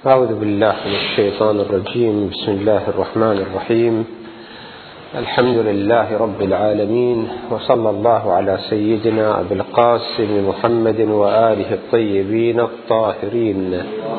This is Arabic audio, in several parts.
أعوذ بالله من الشيطان الرجيم. بسم الله الرحمن الرحيم. الحمد لله رب العالمين، وصلى الله على سيدنا أبي القاسم محمد وآله الطيبين الطاهرين.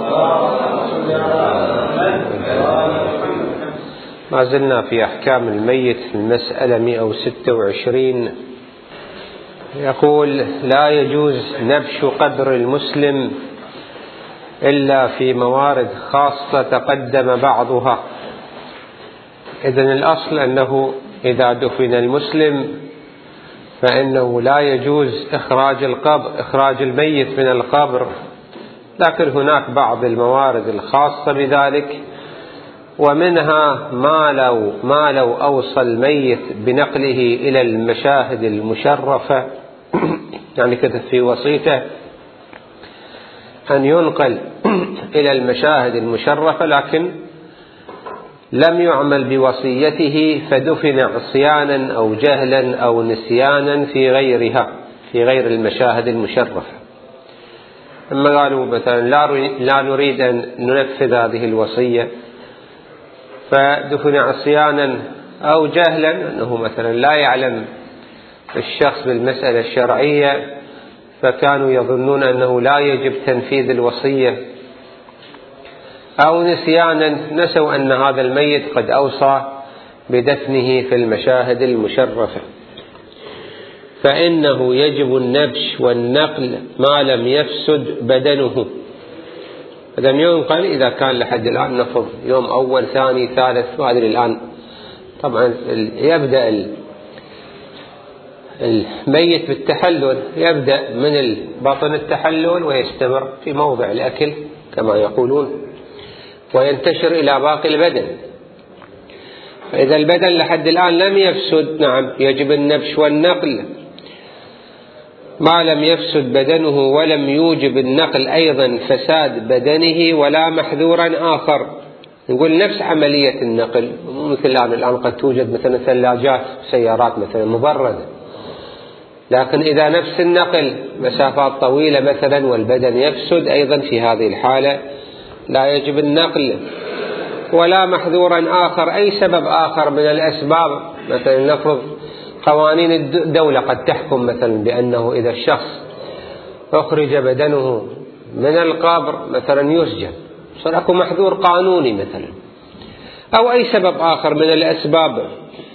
ما زلنا في أحكام الميت في المسألة 126. يقول: لا يجوز نبش قبر المسلم إلا في موارد خاصة تقدم بعضها. إذن الأصل أنه إذا دفن المسلم فإنه لا يجوز إخراج الميت من القبر، لكن هناك بعض الموارد الخاصة بذلك، ومنها ما لو أوصى الميت بنقله إلى المشاهد المشرفة، يعني كتب في وصيته أن ينقل إلى المشاهد المشرفة، لكن لم يعمل بوصيته فدفن عصيانا أو جهلا أو نسيانا في غير المشاهد المشرفة. أما قالوا مثلا لا نريد أن ننفذ هذه الوصية فدفن عصيانا أو جهلا، أنه مثلا لا يعلم الشخص بالمسألة الشرعية فكانوا يظنون أنه لا يجب تنفيذ الوصية، أو نسيانا نسوا أن هذا الميت قد أوصى بدفنه في المشاهد المشرفة، فإنه يجب النبش والنقل ما لم يفسد بدنه. لم ينقل إذا كان لحد الآن نفض يوم أول ثاني ثالث، وهذا الآن طبعا يبدأ الميت بالتحلل، يبدأ من بطن التحلل ويستمر في موضع الأكل كما يقولون، وينتشر إلى باقي البدن. فإذا البدن لحد الآن لم يفسد، نعم يجب النبش والنقل ما لم يفسد بدنه، ولم يوجب النقل أيضا فساد بدنه ولا محذورا آخر. نقول نفس عملية النقل، مثل الآن قد توجد مثلا ثلاجات سيارات مثلا مبردة، لكن إذا نفس النقل مسافات طويلة مثلا والبدن يفسد، أيضا في هذه الحالة لا يجب النقل ولا محذورا آخر. أي سبب آخر من الأسباب، مثلا نفرض قوانين الدولة قد تحكم مثلا بأنه إذا الشخص أخرج بدنه من القبر مثلا يسجن، صار أكو محذور قانوني مثلا، أو أي سبب آخر من الأسباب.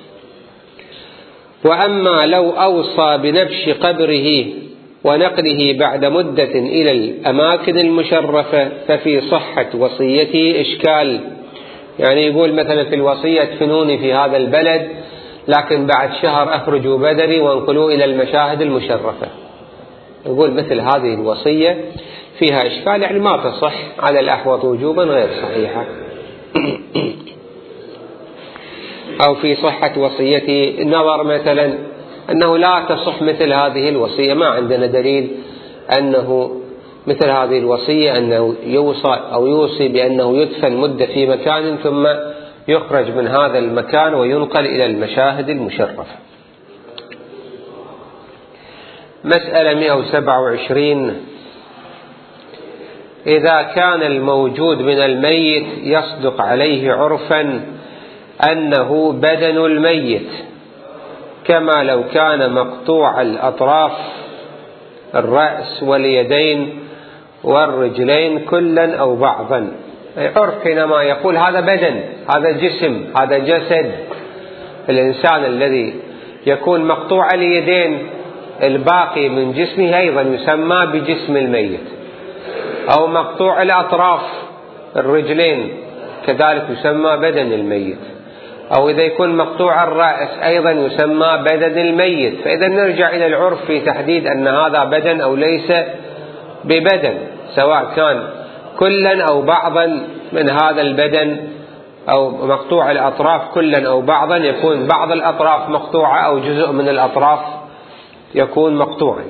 وأما لو أوصى بنبش قبره ونقله بعد مدة إلى الأماكن المشرفة ففي صحة وصيته إشكال. يعني يقول مثلا في الوصية ادفنوني في هذا البلد، لكن بعد شهر أخرجوا بدني وانقلوا إلى المشاهد المشرفة. يقول مثل هذه الوصية فيها إشكال، يعني ما تصح على الأحوط وجوبا غير صحيحة. أو في صحة وصيته نظر مثلا أنه لا تصح مثل هذه الوصية، ما عندنا دليل أنه مثل هذه الوصية أنه يوصى أو يوصي بأنه يدفن مدة في مكان ثم يخرج من هذا المكان وينقل إلى المشاهد المشرفة. مسألة 127. إذا كان الموجود من الميت يصدق عليه عرفا أنه بدن الميت، كما لو كان مقطوع الأطراف الرأس واليدين والرجلين كلا أو بعضا. عرف حينما يقول هذا بدن، هذا جسم، هذا جسد الإنسان الذي يكون مقطوع اليدين، الباقي من جسمه أيضا يسمى بجسم الميت، أو مقطوع الأطراف الرجلين كذلك يسمى بدن الميت، أو إذا يكون مقطوع الرأس أيضا يسمى بدن الميت. فإذا نرجع إلى العرف في تحديد أن هذا بدن أو ليس ببدن، سواء كان كلا أو بعضا من هذا البدن، أو مقطوع الأطراف كلا أو بعضا، يكون بعض الأطراف مقطوعة أو جزء من الأطراف يكون مقطوعا.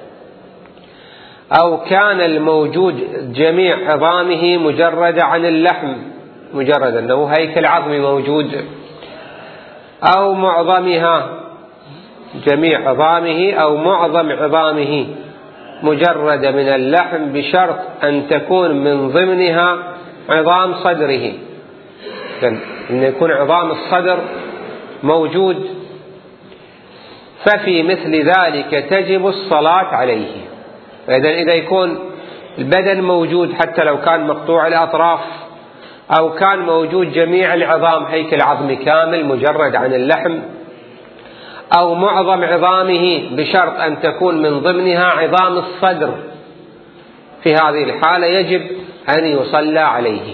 أو كان الموجود جميع عظامه مجرد عن اللحم، مجرد أنه هيكل عظمي موجود، أو معظمها جميع عظامه أو معظم عظامه مجرد من اللحم، بشرط أن تكون من ضمنها عظام صدره، أن يكون عظام الصدر موجود، ففي مثل ذلك تجب الصلاة عليه. إذا يكون البدن موجود حتى لو كان مقطوع الأطراف، أو كان موجود جميع العظام، هيكل عظمي كامل مجرد عن اللحم، أو معظم عظامه بشرط أن تكون من ضمنها عظام الصدر، في هذه الحالة يجب أن يصلى عليه.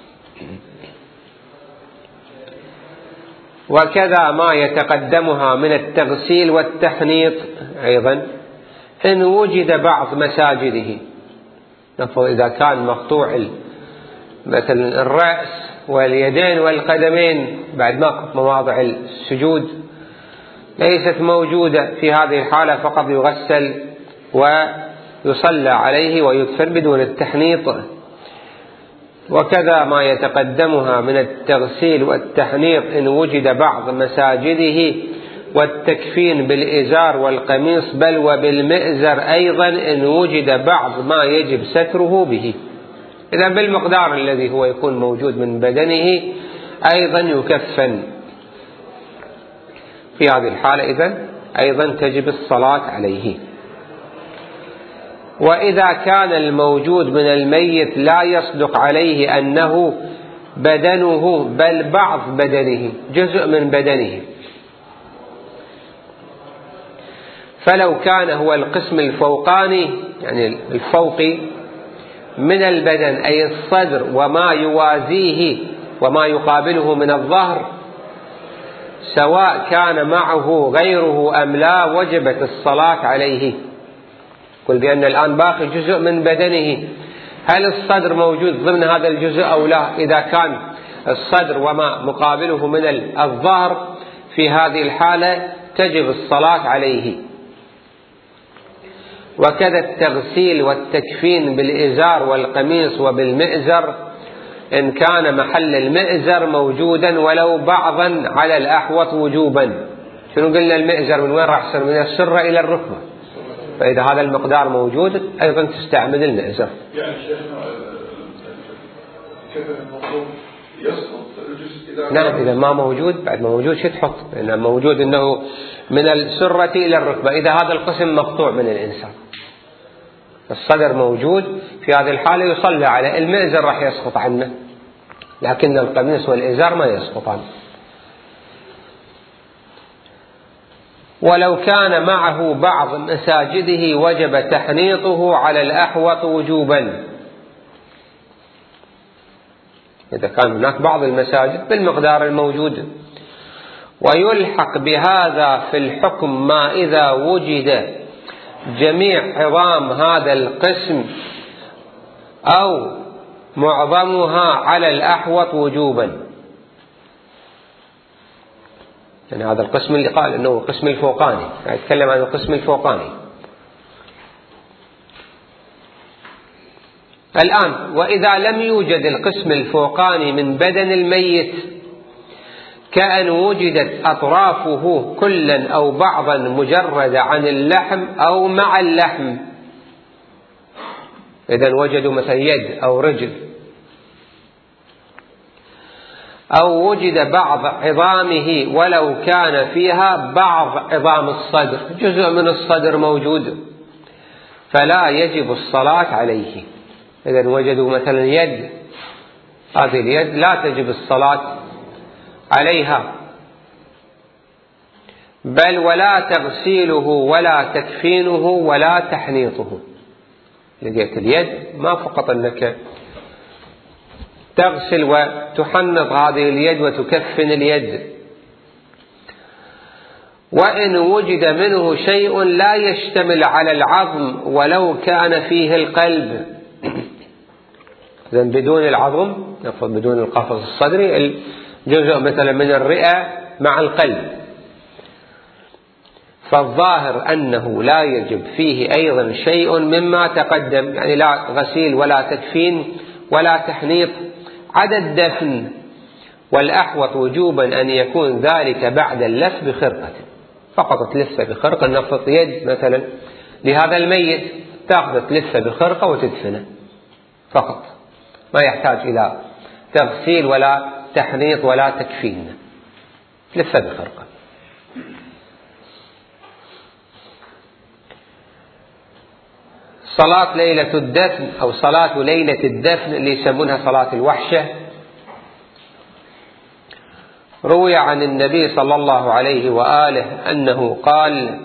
وكذا ما يتقدمها من التغسيل والتحنيط أيضا إن وجد بعض مساجده، إذا كان مقطوع مثلا الرأس واليدين والقدمين بعد ما مواضع السجود ليست موجودة، في هذه الحالة فقط يغسل ويصلى عليه ويدفن بدون التحنيط. وكذا ما يتقدمها من التغسيل والتحنيط إن وجد بعض مساجده والتكفين بالإزار والقميص، بل وبالمئزر أيضا إن وجد بعض ما يجب ستره به. إذا بالمقدار الذي هو يكون موجود من بدنه أيضا يكفن، في هذه الحالة إذن أيضا تجب الصلاة عليه. وإذا كان الموجود من الميت لا يصدق عليه أنه بدنه بل بعض بدنه، جزء من بدنه، فلو كان هو القسم الفوقاني يعني الفوقي من البدن أي الصدر وما يوازيه وما يقابله من الظهر، سواء كان معه غيره أم لا وجبت الصلاة عليه. قل بأن الآن باقي جزء من بدنه، هل الصدر موجود ضمن هذا الجزء أو لا؟ إذا كان الصدر وما مقابله من الظهر، في هذه الحالة تجب الصلاة عليه. وكذا التغسيل والتكفين بالإزار والقميص وبالمئزر إن كان محل المئزر موجودا ولو بعضا على الأحوط وجوبا. شنو قلنا المئزر من وين راح يصير؟ من السرة إلى الركبة، فإذا هذا المقدار موجود أيضا تستعمل المئزر. يعني شيخنا كذا الموضوع يسقط الجزء نعم، إذا ما موجود بعد ما موجود شو تحط؟ لأنه موجود أنه من السرة إلى الركبة، إذا هذا القسم مقطوع من الإنسان، الصدر موجود، في هذه الحالة يصلى على المئزر راح يسقط عنه، لكن القميص والإزار ما يسقطان. ولو كان معه بعض مساجده وجب تحنيطه على الأحوط وجوبا، إذا كان هناك بعض المساجد بالمقدار الموجود. ويلحق بهذا في الحكم ما إذا وجد جميع عظام هذا القسم أو معظمها على الأحوط وجوبا. يعني هذا القسم اللي قال إنه القسم الفوقاني، يتكلم عن القسم الفوقاني. الآن وإذا لم يوجد القسم الفوقاني من بدن الميت، كأن وجدت أطرافه كلا أو بعضا مجرد عن اللحم أو مع اللحم، إذا وجدوا مثلا يد أو رجل، أو وجد بعض عظامه ولو كان فيها بعض عظام الصدر، جزء من الصدر موجود، فلا يجب الصلاة عليه. إذا وجدوا مثلا يد، هذه اليد لا تجب الصلاة عليها، بل ولا تغسيله ولا تكفينه ولا تحنيطه. لقيت اليد ما فقط أنك تغسل وتحنط هذه اليد وتكفن اليد، وإن وجد منه شيء لا يشتمل على العظم ولو كان فيه القلب، إذن بدون العظم، بدون القفص الصدري، الجزء مثلا من الرئة مع القلب، فالظاهر أنه لا يجب فيه أيضا شيء مما تقدم، يعني لا غسيل ولا تكفين ولا تحنيط، عدا الدفن، والأحوط وجوبا أن يكون ذلك بعد اللف بخرقة، فقط تلف بخرقة، نفط يد مثلا لهذا الميت تأخذ تلف بخرقة وتدفنه فقط، ما يحتاج إلى تغسيل ولا تحنيط ولا تكفين، لفه بخرقة. صلاة ليلة الدفن أو صلاة ليلة الدفن اللي يسمونها صلاة الوحشة، روي عن النبي صلى الله عليه وآله أنه قال: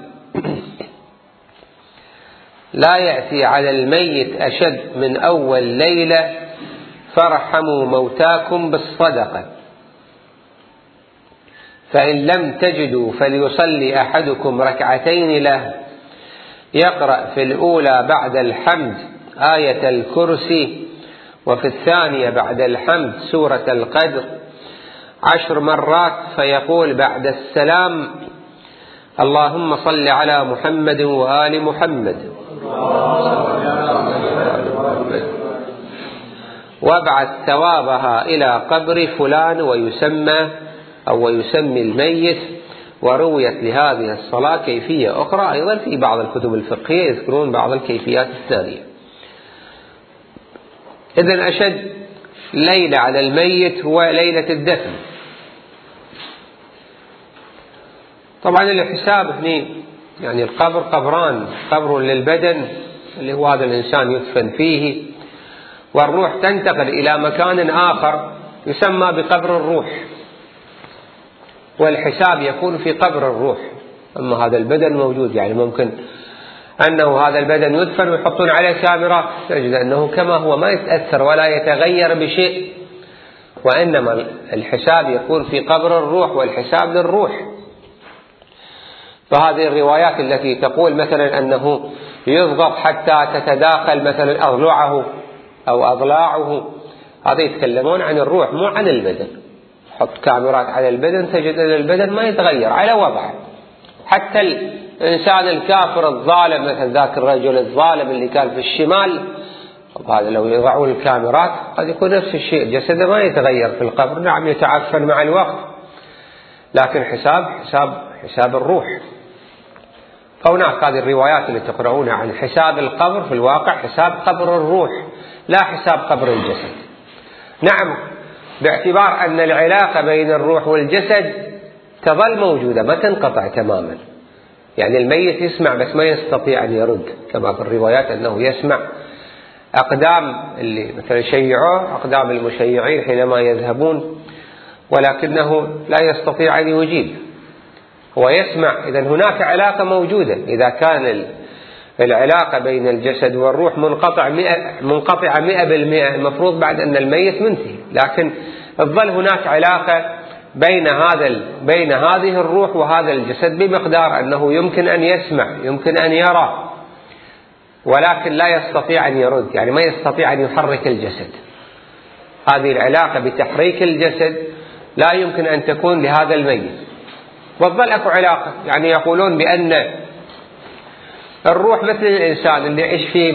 لا يأتي على الميت أشد من أول ليلة فارحموا موتاكم بالصدقة، فإن لم تجدوا فليصلي أحدكم ركعتين له، يقرأ في الأولى بعد الحمد آية الكرسي، وفي الثانية بعد الحمد سورة القدر 10 مرات، فيقول بعد السلام: اللهم صل على محمد وآل محمد، وابعث ثوابها إلى قبر فلان ويسمي الميت. ورويت لهذه الصلاة كيفية أخرى أيضا في بعض الكتب الفقهية، يذكرون بعض الكيفيات الثانية. إذن أشد ليلة على الميت هو ليلة الدفن. طبعا الحساب هنا يعني القبر قبران، قبر للبدن اللي هو هذا الإنسان يدفن فيه، والروح تنتقل إلى مكان آخر يسمى بقبر الروح، والحساب يكون في قبر الروح. أما هذا البدن موجود، يعني ممكن أنه هذا البدن يدفن ويحطون عليه كاميرات، تجد أنه كما هو ما يتأثر ولا يتغير بشيء، وإنما الحساب يكون في قبر الروح والحساب للروح. فهذه الروايات التي تقول مثلا أنه يضغط حتى تتداخل مثلا أضلعه أو أضلاعه، هذا يتكلمون عن الروح مو عن البدن. حط كاميرات على البدن تجد أن البدن ما يتغير على وضعه. حتى الإنسان الكافر الظالم مثل ذاك الرجل الظالم اللي كان في الشمال، هذا لو يضعون الكاميرات قد يكون نفس الشيء، جسده ما يتغير في القبر، نعم يتعفن مع الوقت، لكن حساب الروح. فهناك هذه الروايات اللي تقرؤونها عن حساب القبر، في الواقع حساب قبر الروح لا حساب قبر الجسد. نعم، باعتبار أن العلاقة بين الروح والجسد تظل موجودة ما تنقطع تماما، يعني الميت يسمع بس ما يستطيع أن يرد، كما في الروايات أنه يسمع أقدام اللي مثلا يشيعوه، أقدام المشيعين حينما يذهبون، ولكنه لا يستطيع أن يجيب، هو يسمع. إذن هناك علاقة موجودة. إذا كان العلاقة بين الجسد والروح منقطعة 100%، المفروض بعد أن الميت منتهي، لكن تظل هناك علاقة بين هذه الروح وهذا الجسد بمقدار أنه يمكن أن يسمع، يمكن أن يرى، ولكن لا يستطيع أن يرد، يعني ما يستطيع أن يحرك الجسد. هذه العلاقة بتحريك الجسد لا يمكن أن تكون لهذا الميت. وظل أكو علاقة، يعني يقولون بأن الروح مثل الإنسان اللي يعيش فيه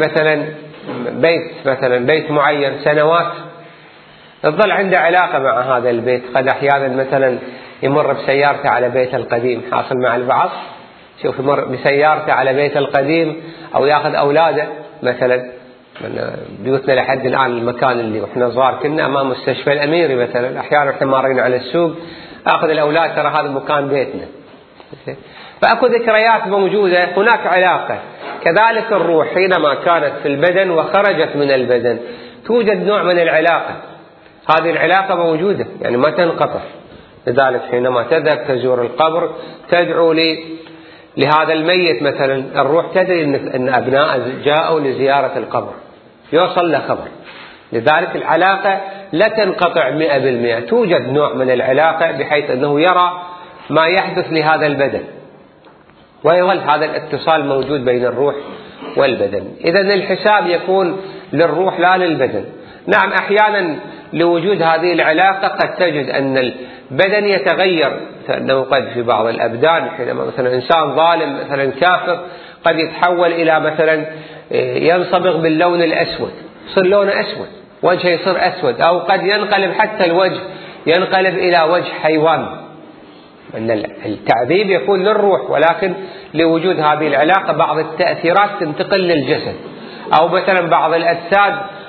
مثلا بيت معين سنوات، تظل عنده علاقة مع هذا البيت. قد أحيانا مثلا يمر بسيارته على بيت القديم، حاصل مع البعض، شوف يمر بسيارته على بيت القديم، أو يأخذ أولاده مثلا من بيوتنا لحد الآن، المكان اللي احنا صغار كنا أمام مستشفى الأميري مثلا، أحيانا احنا مارين على السوق أخذ الأولاد، ترى هذا مكان بيتنا. فأكو ذكريات موجودة، هناك علاقة. كذلك الروح حينما كانت في البدن وخرجت من البدن توجد نوع من العلاقة، هذه العلاقة موجودة يعني ما تنقطع. لذلك حينما تذهب تزور القبر تدعو لهذا الميت مثلا، الروح تدري أن أبناء جاءوا لزيارة القبر، يوصل له خبر. لذلك العلاقة لا تنقطع 100%، توجد نوع من العلاقة بحيث أنه يرى ما يحدث لهذا البدن، ويظل هذا الاتصال موجود بين الروح والبدن. إذن الحساب يكون للروح لا للبدن. نعم، أحيانا لوجود هذه العلاقة قد تجد أن البدن يتغير، أنه قد في بعض الأبدان حينما مثلا إنسان ظالم مثلا كافر قد يتحول إلى مثلا ينصبغ باللون الأسود، يصير لونه أسود، وجهه يصير أسود، أو قد ينقلب حتى الوجه ينقلب إلى وجه حيوان. أن التعذيب يكون للروح، ولكن لوجود هذه العلاقة بعض التأثيرات تنتقل للجسد، أو مثلا بعض الأجساد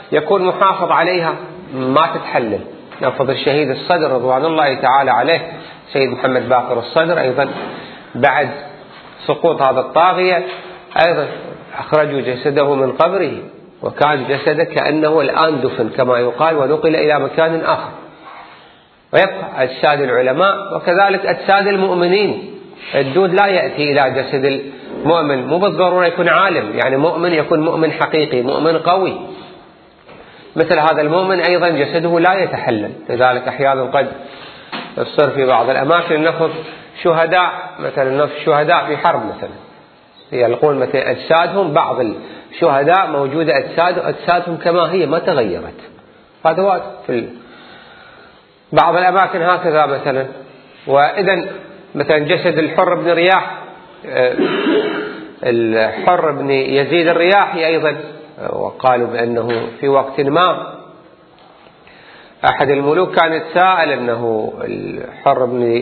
يكون محافظ عليها ما تتحلل. نفذ الشهيد الصدر رضوان الله تعالى عليه سيد محمد باقر الصدر أيضا بعد سقوط هذا الطاغية أيضا أخرجوا جسده من قبره، وكان جسده كأنه الآن دفن كما يقال، ونقل إلى مكان آخر. ويبقى أجساد العلماء وكذلك أجساد المؤمنين. الدود لا يأتي إلى جسد المؤمن، مو بالضرورة يكون عالم، يعني مؤمن يكون مؤمن حقيقي، مؤمن قوي. مثل هذا المؤمن أيضا جسده لا يتحلل. لذلك أحيانا قد يصير في بعض الأماكن نفض شهداء، مثلا نفض شهداء في حرب مثلا، يلقون مثلا أجسادهم، بعض الشهداء موجودة أجسادهم كما هي ما تغيرت. هذا واجد في بعض الأماكن هكذا مثلا. وإذا مثلا جسد الحر بن رياح، الحر بن يزيد الرياحي أيضا، وقالوا بأنه في وقت ما أحد الملوك كان يتساءل أنه الحر بن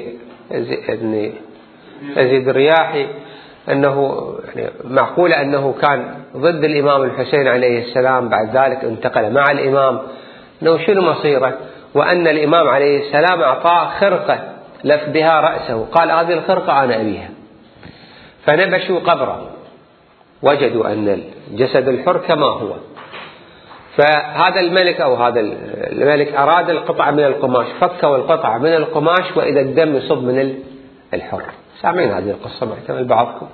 يزيد الرياحي أنه يعني معقولة أنه كان ضد الإمام الحسين عليه السلام، بعد ذلك انتقل مع الإمام، أنه شنو مصيره، وأن الإمام عليه السلام أعطاه خرقة لف بها رأسه، قال هذه الخرقة أنا أبيها. فنبشوا قبره وجدوا أن الجسد الحر كما هو. فهذا الملك أو هذا الملك أراد القطعة من القماش، فكوا القطعة من القماش وإذا الدم يصب من الحر. سامعين هذه القصة محتمل بعضكم.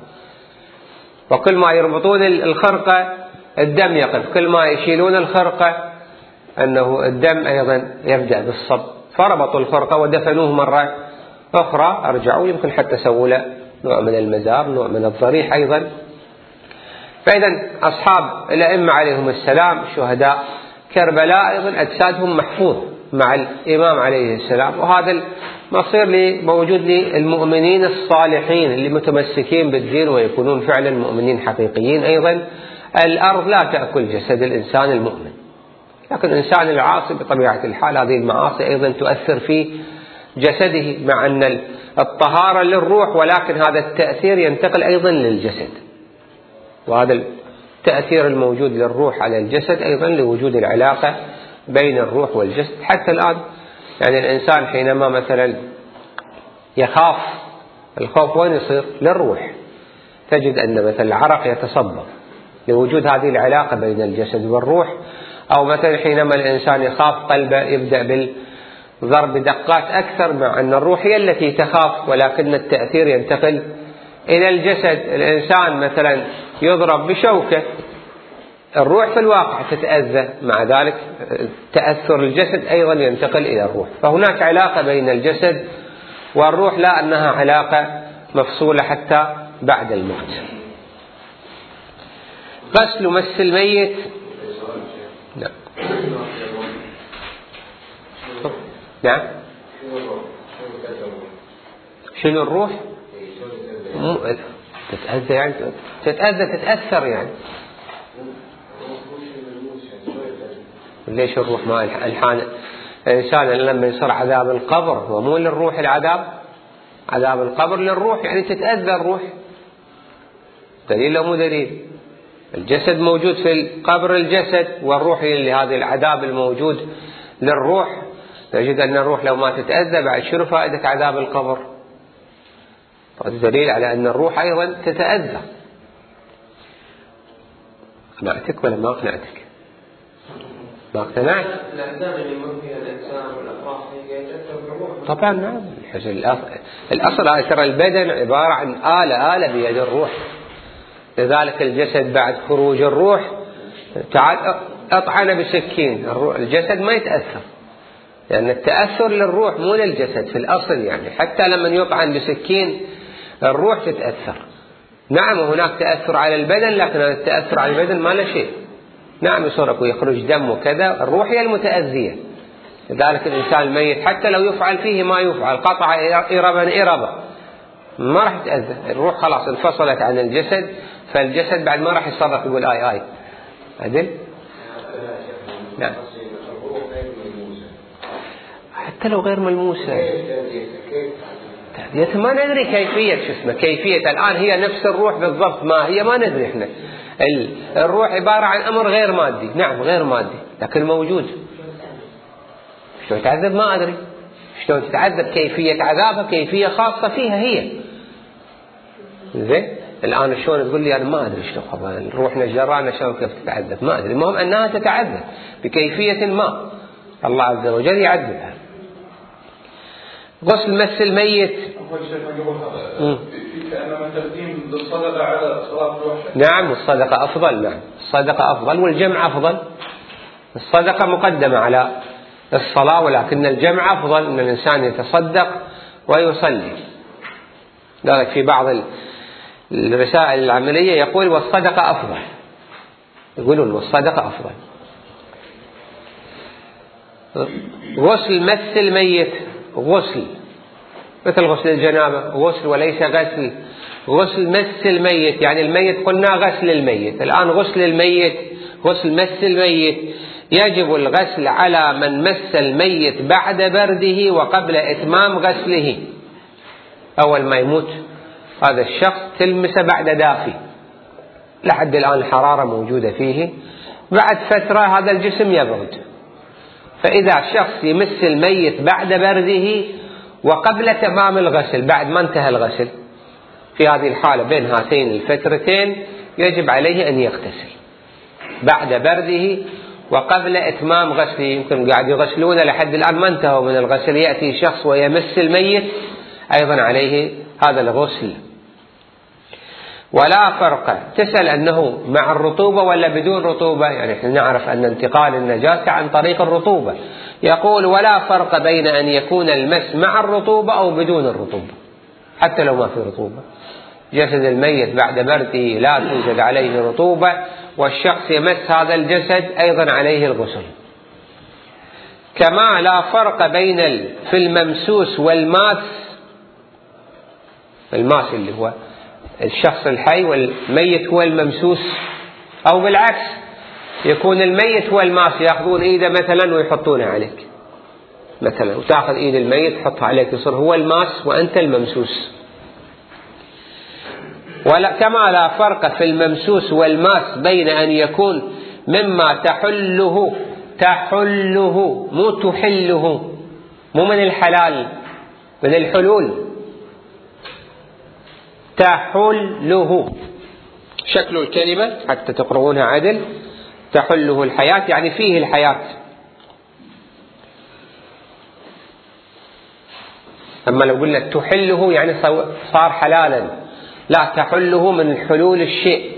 وكل ما يربطون الخرقة الدم يقف، كل ما يشيلون الخرقة أنه الدم أيضا يبدأ بالصب. فربطوا الخرقة ودفنوه مرة أخرى، أرجعوا يمكن حتى سووا له نوع من المزار، نوع من الضريح أيضا. فإذا أصحاب الأئمة عليهم السلام شهداء كربلاء أيضا أجسادهم محفوظ مع الإمام عليه السلام. وهذا المصير موجود للمؤمنين الصالحين اللي متمسكين بالدين ويكونون فعلا مؤمنين حقيقيين. أيضا الأرض لا تأكل جسد الإنسان المؤمن، لكن الإنسان العاصي بطبيعة الحال هذه المعاصي أيضا تؤثر في جسده، مع أن الطهارة للروح، ولكن هذا التأثير ينتقل أيضا للجسد. وهذا التأثير الموجود للروح على الجسد أيضا لوجود العلاقة بين الروح والجسد. حتى الآن يعني الإنسان حينما مثلا يخاف، الخوف وين يصير؟ للروح. تجد أن مثلا العرق يتصبب لوجود هذه العلاقة بين الجسد والروح. أو مثلا حينما الإنسان يخاف قلبه يبدأ بالضرب دقات أكثر، مع أن الروح هي التي تخاف، ولكن التأثير ينتقل إلى الجسد. الإنسان مثلا يضرب بشوكة، الروح في الواقع تتأذى، مع ذلك تأثر الجسد أيضا ينتقل إلى الروح. فهناك علاقة بين الجسد والروح، لا أنها علاقة مفصولة حتى بعد الموت. غسل مس الميت. نعم. نعم. شنو الروح؟ تتأذى يعني تتأثر يعني. ليش الروح ما الإنسان لما يصير عذاب القبر هو مو للروح العذاب، عذاب القبر للروح، يعني تتأذى الروح. دليل أو مو دليل؟ الجسد موجود في القبر الجسد، والروح لهذا العذاب الموجود للروح. نجد أن الروح لو ما تتأذى بعد شنو فائدة عذاب القبر؟ الدليل على أن الروح أيضا تتأذى. أقنعتك ولا ما أقنعتك؟ ما اقتنعت؟ الأعدام اللي يمر فيها الإنسان والأفراح هي تأثر بالروح. طبعا نعم. الأصل ترى البدن عبارة عن آلة بيد الروح. لذلك الجسد بعد خروج الروح تعال أطعن بسكين، الجسد ما يتأثر، لأن التأثر للروح مو للجسد في الأصل. يعني حتى لما يطعن بسكين الروح تتأثر. نعم هناك تأثر على البدن، لكن التأثر على البدن ما له شيء. نعم يصرخ ويخرج دم وكذا، الروح هي المتأذية. لذلك الإنسان الميت حتى لو يفعل فيه ما يفعل، قطع إربا ما راح يتأذى. الروح خلاص انفصلت عن الجسد، فالجسد بعد ما راح يصرخ يقول آي عدل. نعم. حتى لو غير ملموسة تأذيتها ما ندري كيفية كيفية الآن هي نفس الروح بالضبط، ما هي ما ندري إحنا. الروح عبارة عن أمر غير مادي، نعم غير مادي لكن موجود. شلون تعذب ما أدري، شلون تتعذب، كيفية عذابها كيفية خاصة فيها هي. زين الآن شلون تقول لي أنا ما أدري شلون الروح نجرانا شلون كيف تتعذب، ما أدري، المهم أنها تتعذب بكيفية ما الله عز وجل يعذبها. غسل مس الميت. كأنما تقديم للصدقة على صلاة الروح. نعم الصدقة أفضل، نعم الصدقة أفضل والجمع أفضل. الصدقة مقدمة على الصلاة ولكن الجمع أفضل، أن الإنسان يتصدق ويصلي. لذلك في بعض الرسائل العملية يقول والصدقة أفضل، يقولون والصدقة أفضل. غسل مس الميت، غسل مثل غسل الجنابة، غسل وليس غسل. غسل مس الميت يعني الميت قلنا غسل الميت، الآن غسل الميت، غسل مس الميت يجب الغسل على من مس الميت بعد برده وقبل إتمام غسله. أول ما يموت هذا الشخص تلمسه بعد دافي، لحد الآن الحرارة موجودة فيه، بعد فترة هذا الجسم يبرد. فإذا شخص يمس الميت بعد برده وقبل تمام الغسل، بعد ما انتهى الغسل، في هذه الحالة بين هاتين الفترتين يجب عليه أن يغتسل بعد برده وقبل إتمام غسله. يمكن قاعد يغسلون لحد الآن ما انتهوا من الغسل، يأتي شخص ويمس الميت أيضا عليه هذا الغسل. ولا فرق، تسأل أنه مع الرطوبة ولا بدون رطوبة، يعني احنا نعرف أن انتقال النجاسة عن طريق الرطوبة. يقول ولا فرق بين أن يكون المس مع الرطوبة أو بدون الرطوبة، حتى لو ما في رطوبة. جسد الميت بعد برده لا توجد عليه رطوبة والشخص يمس هذا الجسد أيضا عليه الغسل. كما لا فرق بين في الممسوس والماس، الماس اللي هو الشخص الحي والميت هو الممسوس، أو بالعكس يكون الميت هو الماس، يأخذون إيده مثلا ويحطونه عليك مثلا، وتأخذ إيد الميت تحطها عليك يصير هو الماس وأنت الممسوس. ولا كما لا فرق في الممسوس والماس بين أن يكون مما تحله مو تحله، مو من الحلال، من الحلول، تحله شكل الكلمة حتى تقرؤونها عدل، تحله الحياة يعني فيه الحياة. أما لو قلنا تحله يعني صار حلالا، لا، تحله من حلول الشيء.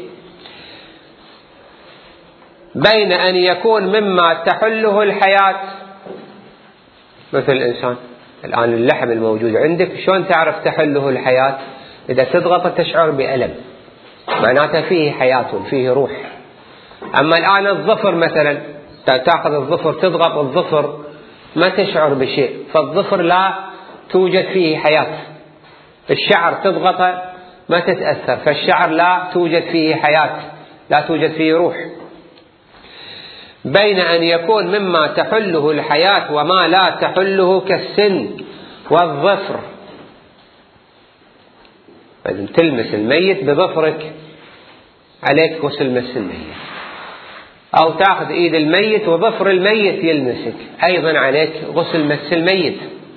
بين أن يكون مما تحله الحياة، مثل الإنسان الآن اللحم الموجود عندك شلون تعرف تحله الحياة؟ إذا تضغط تشعر بألم، معناته فيه حياة فيه روح. أما الآن الظفر مثلا، تأخذ الظفر تضغط الظفر ما تشعر بشيء، فالظفر لا توجد فيه حياة. الشعر تضغطه ما تتأثر، فالشعر لا توجد فيه حياة، لا توجد فيه روح. بين أن يكون مما تحله الحياة وما لا تحله كالسن والظفر. فإذا تلمس الميت بظفرك عليك غسل مس الميت، أو تأخذ إيد الميت وظفر الميت يلمسك أيضا عليك غسل مس الميت.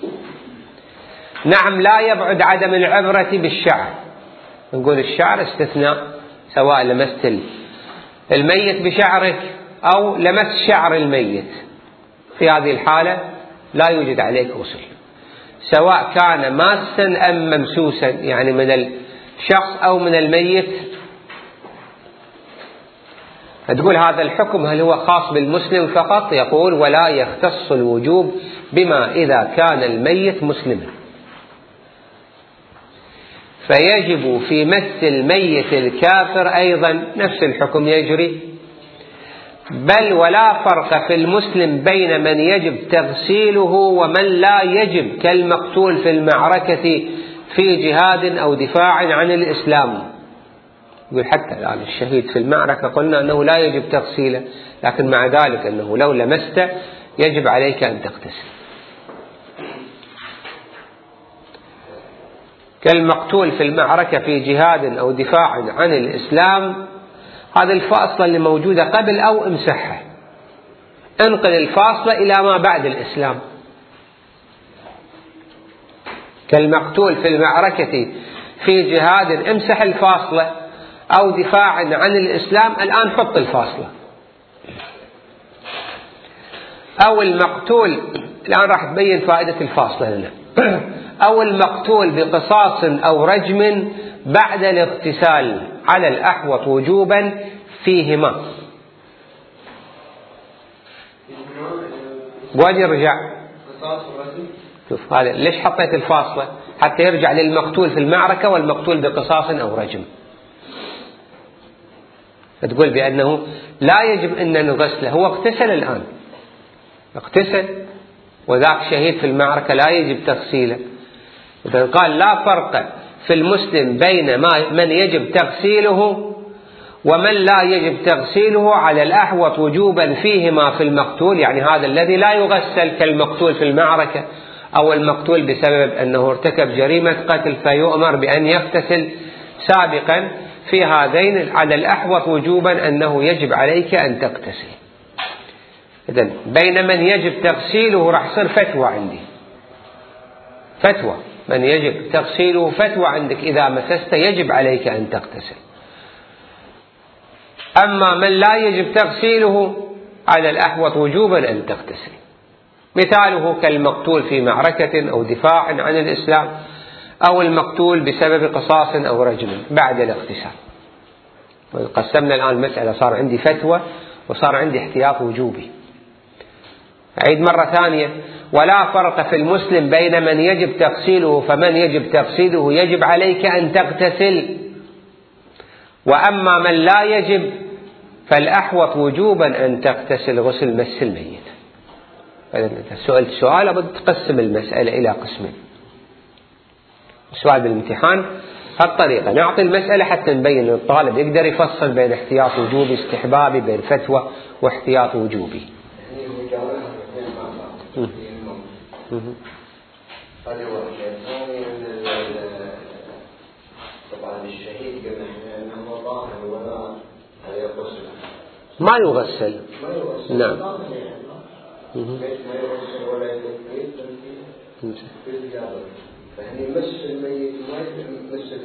نعم لا يبعد عدم العبرة بالشعر، نقول الشعر استثناء، سواء لمست الميت بشعرك أو لمس شعر الميت، في هذه الحالة لا يوجد عليك غسل، سواء كان ماسا أم ممسوسا، يعني من الشخص أو من الميت. تقول هذا الحكم هل هو خاص بالمسلم فقط؟ يقول ولا يختص الوجوب بما إذا كان الميت مسلما، فيجب في مس الميت الكافر أيضا نفس الحكم يجري. بل ولا فرق في المسلم بين من يجب تغسيله ومن لا يجب، كالمقتول في المعركة في جهاد أو دفاع عن الإسلام. يقول حتى الآن الشهيد في المعركة قلنا أنه لا يجب تغسيله، لكن مع ذلك أنه لو لمسته يجب عليك أن تغتسل. كالمقتول في المعركة في جهاد أو دفاع عن الإسلام، هذه الفاصلة اللي موجودة قبل أو امسحها، انقل الفاصلة إلى ما بعد الإسلام. كالمقتول في المعركة في جهاد امسح الفاصلة، أو دفاعا عن الإسلام الآن حط الفاصلة. أو المقتول، الآن راح تبين فائدة الفاصلة لنا. أو المقتول بقصاص أو رجم بعد الاغتسال على الأحوط وجوبا فيهما. وين يرجع؟ شوف هذا ليش حطيت الفاصلة؟ حتى يرجع للمقتول في المعركة والمقتول بقصاص أو رجم. تقول بأنه لا يجب أن نغسله، هو اغتسل الآن، اغتسل، وذاك شهيد في المعركة لا يجب تغسيله. إذن قال لا فرق في المسلم بين من يجب تغسيله ومن لا يجب تغسيله على الأحوط وجوبا فيهما في المقتول، يعني هذا الذي لا يغسل كالمقتول في المعركة، أو المقتول بسبب أنه ارتكب جريمة قتل فيؤمر بأن يغتسل سابقا. في هذين على الأحوط وجوبا أنه يجب عليك أن تغتسل. إذن بين من يجب تغسيله راح يصير فتوى عندي، فتوى من يجب تغسيله فتوى عندك، إذا مسست يجب عليك أن تغتسل. أما من لا يجب تغسيله على الأحوط وجوبا أن تغتسل. مثاله كالمقتول في معركة أو دفاع عن الإسلام، أو المقتول بسبب قصاص أو رجم بعد الاغتسال. قسمنا الآن المسألة، صار عندي فتوى وصار عندي احتياط وجوبي. أعيد مرة ثانية: ولا فرق في المسلم بين من يجب تغسيله، فمن يجب تغسيله يجب عليك أن تغتسل، وأما من لا يجب فالأحوط وجوبا أن تغتسل غسل مس الميت. سؤال سؤال أبد تقسم المسألة إلى قسمين. السؤال بالامتحان هالطريقة، نعطي المسألة حتى نبين للطالب يقدر يفصل بين احتياط وجوبي استحبابي، بين فتوى واحتياط وجوبي. طبعا الشهيد قلنا احنا انه ظاهر ولا ما يغسل. نعم. ما يغسل ولا يغسل يعني مس الميت ما يمس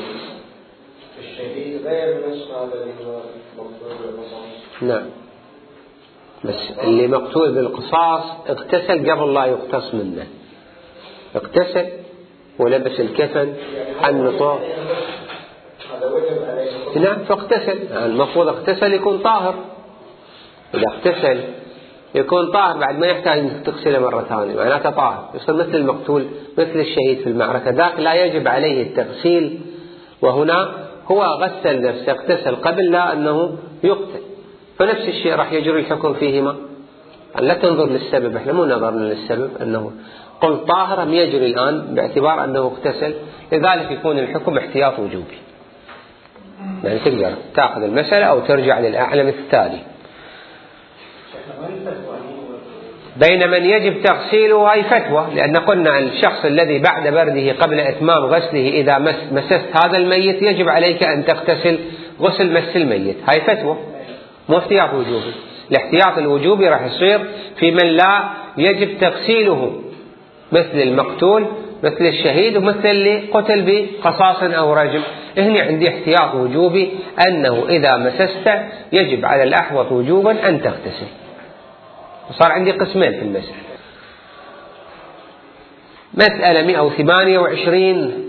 الشهيد غير مس هذا اللي هو مقتول بالقصاص. نعم، بس اللي مقتول بالقصاص اغتسل قبل لا يقتص منه، اغتسل ولبس الكفن حنطه. نعم، فاغتسل، المفروض اغتسل يكون طاهر. إذا اغتسل يكون طاهر بعد ما يحتاج أن تغسله مرة ثانية، معناته طاهر، يصير مثل المقتول مثل الشهيد في المعركة، ذاك لا يجب عليه التغسيل، وهنا هو غسل نفسه، اغتسل قبل لا أنه يقتل، فنفس الشيء راح يجري الحكم فيهما. لا تنظر للسبب، احنا مو نظرنا للسبب أنه قل طاهر أم يجري الآن باعتبار أنه اغتسل، لذلك يكون الحكم احتياط وجوبي. يعني تقدر تأخذ المسألة أو ترجع للأعلم التالي. بين من يجب تغسيله هاي فتوى، لأن قلنا الشخص الذي بعد برده قبل إتمام غسله إذا مسست هذا الميت يجب عليك أن تغتسل غسل مس الميت، هاي فتوى مو احتياط وجوبي. الاحتياط الوجوبي راح يصير في من لا يجب تغسيله، مثل المقتول مثل الشهيد ومثل اللي قتل بقصاص أو رجم. هنا عندي احتياط وجوبي أنه إذا مسست يجب على الأحوط وجوبا أن تغتسل. وصار عندي قسمين في المسألة. مسألة 128: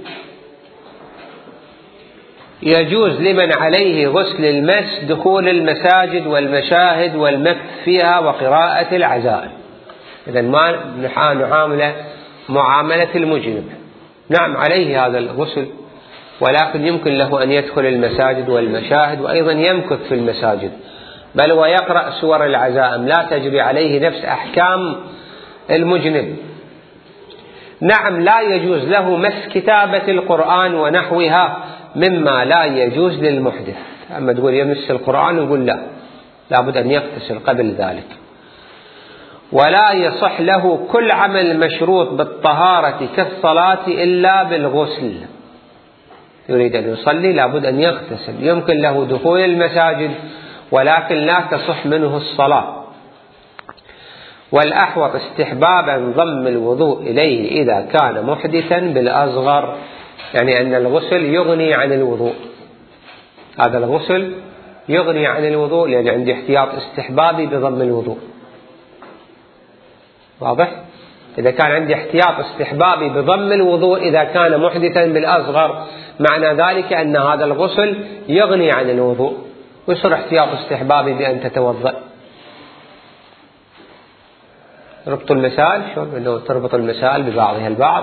يجوز لمن عليه غسل المس دخول المساجد والمشاهد والمكث فيها وقراءة العزائم. إذن ما نعامله معاملة المجنب، نعم عليه هذا الغسل، ولكن يمكن له أن يدخل المساجد والمشاهد، وأيضا يمكث في المساجد، بل ويقرأ سور العزائم، لا تجري عليه نفس أحكام المجنب. نعم لا يجوز له مس كتابة القرآن ونحوها مما لا يجوز للمحدث. أما تقول يمس القرآن نقول لا، لابد أن يغتسل قبل ذلك. ولا يصح له كل عمل مشروط بالطهارة كالصلاة إلا بالغسل. يريد أن يصلي لابد أن يغتسل، يمكن له دخول المساجد ولكن لا تصح منه الصلاة. والأحوط استحبابا ضم الوضوء إليه إذا كان محدثا بالأصغر، يعني أن الغسل يغني عن الوضوء، هذا الغسل يغني عن الوضوء، لأن عندي احتياط استحبابي بضم الوضوء. واضح؟ إذا كان عندي احتياط استحبابي بضم الوضوء إذا كان محدثا بالأصغر، معنى ذلك أن هذا الغسل يغني عن الوضوء، ويصير احتياط استحبابي بأن تتوضأ. ربط المسائل، شلون أنه تربط المسائل ببعضها البعض.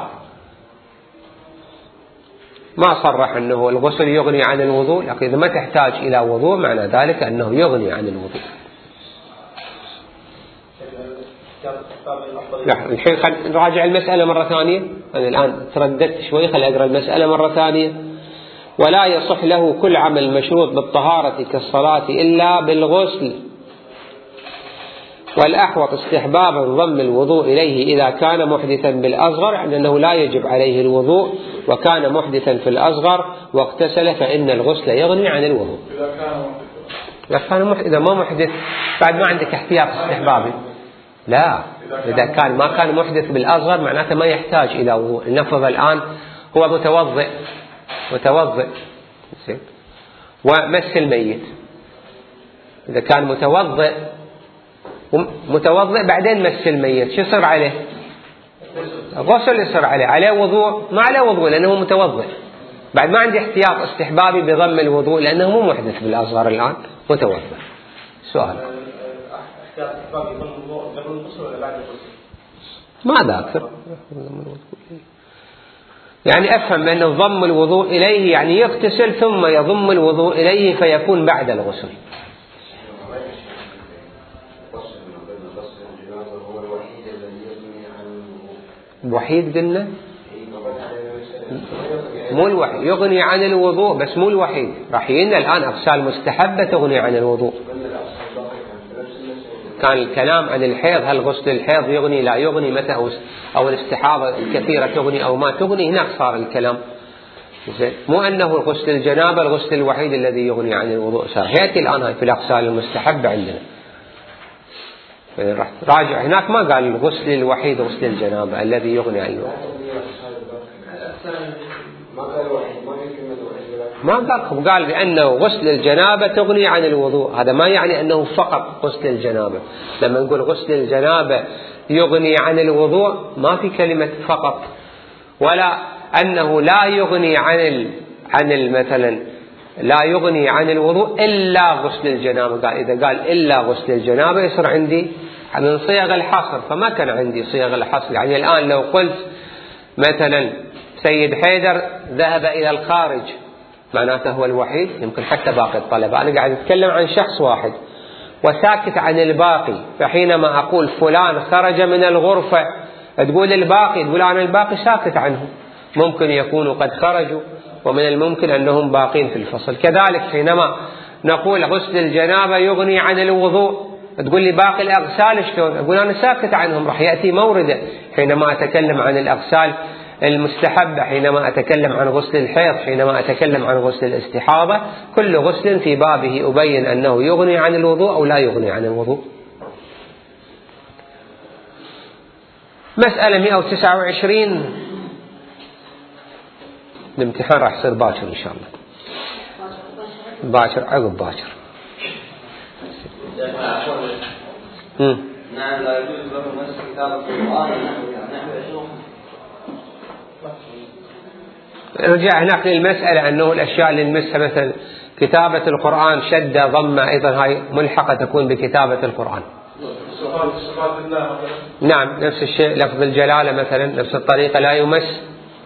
ما صرح أنه الغسل يغني عن الوضوء، لكن إذا ما تحتاج إلى وضوء معنى ذلك أنه يغني عن الوضوء. الحين خلينا نراجع المسألة مرة ثانية. أنا الآن ترددت شوي، خلينا أقرأ المسألة مرة ثانية. ولا يصح له كل عمل مشروط بالطهارة كالصلاة إلا بالغسل، والأحوط استحبابا ضم الوضوء إليه إذا كان محدثا بالأصغر، يعني أنه لا يجب عليه الوضوء وكان محدثا في الأصغر واغتسل فإن الغسل يغني عن الوضوء. إذا ما محدث بعد ما عندك احتياط استحبابي. لا، إذا كان ما كان محدث بالأصغر معناته ما يحتاج إلى وضوء. لنفرض الآن هو متوضئ ومس الميت، إذا كان متوضئ بعدين مس الميت، شو يصير عليه؟ غسل يصير عليه وضوء؟ ما عليه وضوء لأنه متوضئ. بعد ما عندي احتياط استحبابي بضم الوضوء لأنه مو محدث بالأصغر الآن، متوضئ. سؤال ما ذاكر، يعني أفهم أنه ضم الوضوء إليه يعني يغتسل ثم يضم الوضوء إليه فيكون بعد الغسل. الوحيد قلنا مو الوحيد، يغني عن الوضوء بس مو الوحيد. راح يجينا الآن أغسال مستحبة تغني عن الوضوء. كان الكلام عن الحيض، هل غسل الحيض يغني لا يغني، متى أو الاستحاضة الكثيرة تغني أو ما تغني، هناك صار الكلام. مو أنه غسل الجنابة الغسل الوحيد الذي يغني عن الوضوء، صار يأتي الآن هاي في الأغسال المستحبة عندنا. راح راجع هناك ما قال الغسل الوحيد غسل الجنابة الذي يغني عن الوضوء، ما قال بأنه غسل الجنابة تغني عن الوضوء. هذا ما يعني أنه فقط غسل الجنابة. لما نقول غسل الجنابة يغني عن الوضوء ما في كلمة فقط، ولا أنه لا يغني عن مثلا لا يغني عن الوضوء إلا غسل الجنابة. قال إذا قال إلا غسل الجنابة يصير عندي من صيغ الحصر، فما كان عندي صيغ الحصر. يعني الآن لو قلت مثلا سيد حيدر ذهب إلى الخارج معناته هو الوحيد، يمكن حتى باقي الطلبة. أنا قاعد أتكلم عن شخص واحد وساكت عن الباقي، فحينما أقول فلان خرج من الغرفة تقول الباقي، تقول أنا الباقي ساكت عنه، ممكن يكونوا قد خرجوا ومن الممكن أنهم باقين في الفصل. كذلك حينما نقول غسل الجنابة يغني عن الوضوء تقول لي باقي الأغسال شلون، أقول أنا ساكت عنهم. راح يأتي موردة حينما أتكلم عن الأغسال المستحبة، حينما أتكلم عن غسل الحيض، حينما أتكلم عن غسل الاستحاضة، كل غسل في بابه أبين أنه يغني عن الوضوء أو لا يغني عن الوضوء. مسألة 129. الامتحان راح يصير باكر إن شاء الله، باكر عقب باكر. نعم، لا يجوز له مس كتابة القرآن رجع هناك للمسألة أنه الأشياء اللي نمسها مثلا كتابة القرآن شدة ضمة، أيضا هاي ملحقة تكون بكتابة القرآن. نعم نفس الشيء، لفظ الجلالة مثلا نفس الطريقة لا يمس.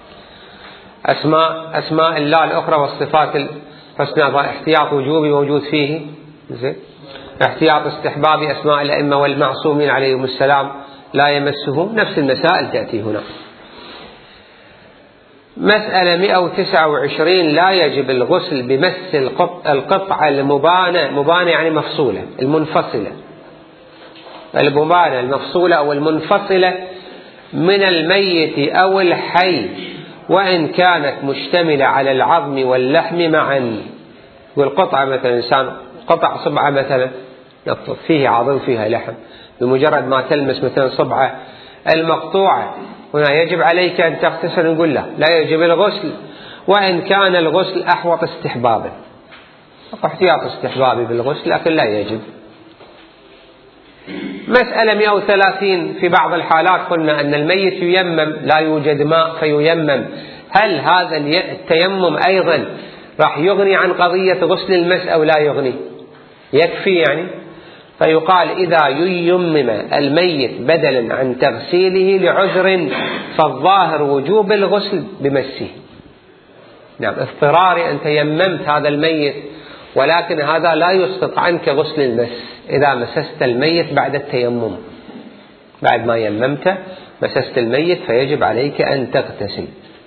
أسماء الله الأخرى والصفات الحسنى احتياط وجوبي موجود فيه، زين. احتياط استحبابي أسماء الأئمة والمعصومين عليهم السلام لا يمسهم، نفس المسائل تأتي هنا. مسألة 129. لا يجب الغسل بمس القطعة المبانة يعني مفصولة المنفصلة، المبانة المفصولة أو المنفصلة من الميت أو الحي وإن كانت مشتملة على العظم واللحم معا. والقطعة مثلا إنسان قطع صبعة مثلا نفرض فيه عظم فيها لحم، بمجرد ما تلمس مثلا صبعة المقطوعة هنا يجب عليك أن تغتسل، نقول لا يجب الغسل، وإن كان الغسل أحوط استحبابا، احتياط استحبابي بالغسل لكن لا يجب. مسألة 130 في بعض الحالات قلنا أن الميت ييمم لا يوجد ماء فييمم، هل هذا التيمم أيضا راح يغني عن قضية غسل المس أو لا يغني؟ يكفي يعني؟ فيقال إذا ييمم الميت بدلا عن تغسيله لعذر فالظاهر وجوب الغسل بمسه. نعم اضطراري أن تيممت هذا الميت، ولكن هذا لا يسقط عنك غسل المس. إذا مسست الميت بعد التيمم، بعد ما يممت مسست الميت فيجب عليك أن تغتسل.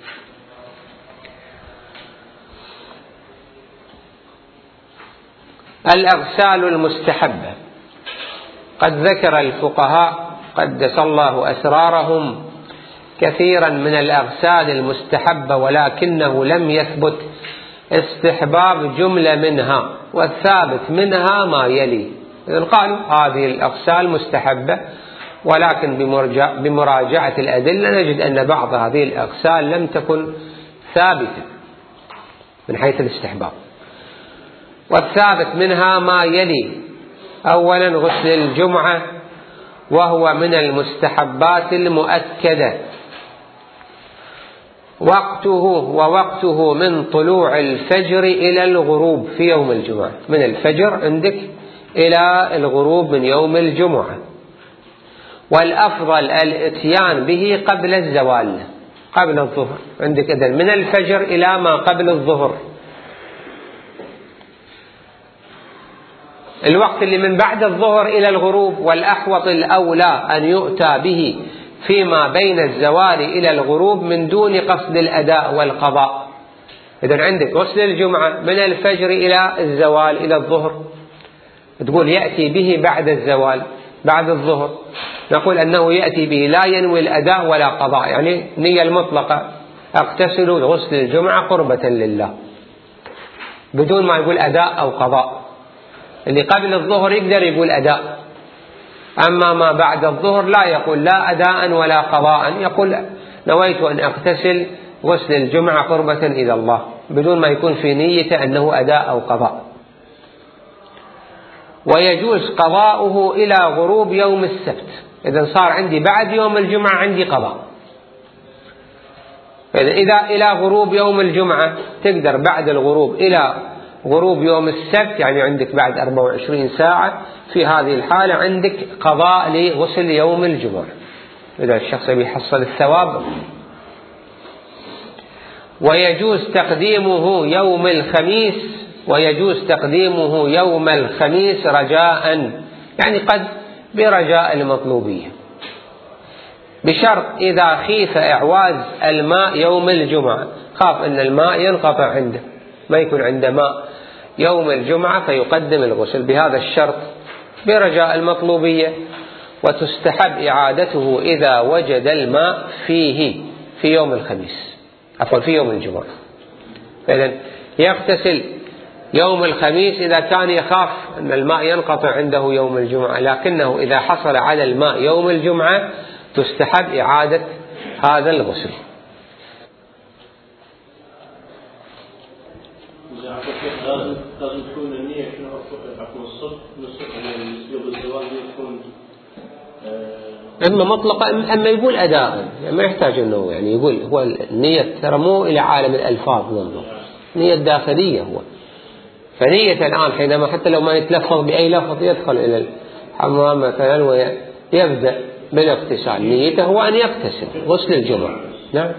الأغسال المستحبة، قد ذكر الفقهاء قدس الله أسرارهم كثيرا من الأغسال المستحبة، ولكنه لم يثبت استحباب جملة منها، والثابت منها ما يلي. إذن قالوا هذه الأغسال مستحبة، ولكن بمراجعة الأدلة نجد أن بعض هذه الأغسال لم تكن ثابتة من حيث الاستحباب. والثابت منها ما يلي: أولا غسل الجمعة، وهو من المستحبات المؤكدة، ووقته من طلوع الفجر إلى الغروب في يوم الجمعة، من الفجر عندك إلى الغروب من يوم الجمعة. والأفضل الاتيان به قبل الزوال، قبل الظهر، عندك إذن من الفجر إلى ما قبل الظهر. الوقت اللي من بعد الظهر إلى الغروب، والأحوط الأولى أن يؤتى به فيما بين الزوال إلى الغروب من دون قصد الأداء والقضاء. إذن عندك غسل الجمعة من الفجر إلى الزوال إلى الظهر، تقول يأتي به بعد الزوال بعد الظهر، نقول أنه يأتي به لا ينوي الأداء ولا قضاء، يعني نية المطلقة اغتسلوا لغسل الجمعة قربة لله بدون ما يقول أداء أو قضاء. اللي قبل الظهر يقدر يقول أداء، أما ما بعد الظهر لا يقول لا أداء ولا قضاء، يقول نويت أن أغتسل غسل الجمعة قربة إلى الله بدون ما يكون في نيته أنه أداء أو قضاء. ويجوز قضاؤه إلى غروب يوم السبت، إذا صار عندي بعد يوم الجمعة عندي قضاء. إذا إلى غروب يوم الجمعة تقدر بعد الغروب إلى غروب يوم السبت، يعني عندك بعد 24 ساعة، في هذه الحالة عندك قضاء لغسل يوم الجمعة إذا الشخص بيحصل الثواب. ويجوز تقديمه يوم الخميس، ويجوز تقديمه يوم الخميس رجاء، يعني قد برجاء المطلوبية، بشرط إذا خيف إعواز الماء يوم الجمعة، خاف أن الماء ينقطع عنده ما يكون عنده ماء يوم الجمعة فيقدم الغسل بهذا الشرط برجاء المطلوبية. وتستحب إعادته إذا وجد الماء فيه في يوم الخميس، عفوا في يوم الجمعة. إذن يغتسل يوم الخميس إذا كان يخاف أن الماء ينقطع عنده يوم الجمعة، لكنه إذا حصل على الماء يوم الجمعة تستحب إعادة هذا الغسل. لازم تكون النية حكم الصبح يوم الزواج يكون إما مطلقة أما يقول أداء، يعني ما يحتاج أنه يعني يقول هو النية ترى مو إلى عالم الألفاظ منه، نية داخلية هو. فنية الآن حينما حتى لو ما يتلفظ بأي لفظ يدخل إلى الحمام مثلا ويبدأ بالاغتسال، نيته هو أن يغتسل غسل الجمعة. نعم.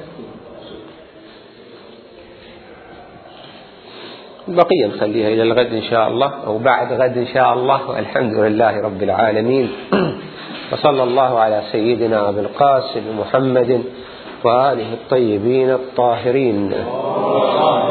بقية نخليها إلى الغد إن شاء الله أو بعد غد إن شاء الله، والحمد لله رب العالمين، وصلى الله على سيدنا أبي القاسم محمد وآله الطيبين الطاهرين.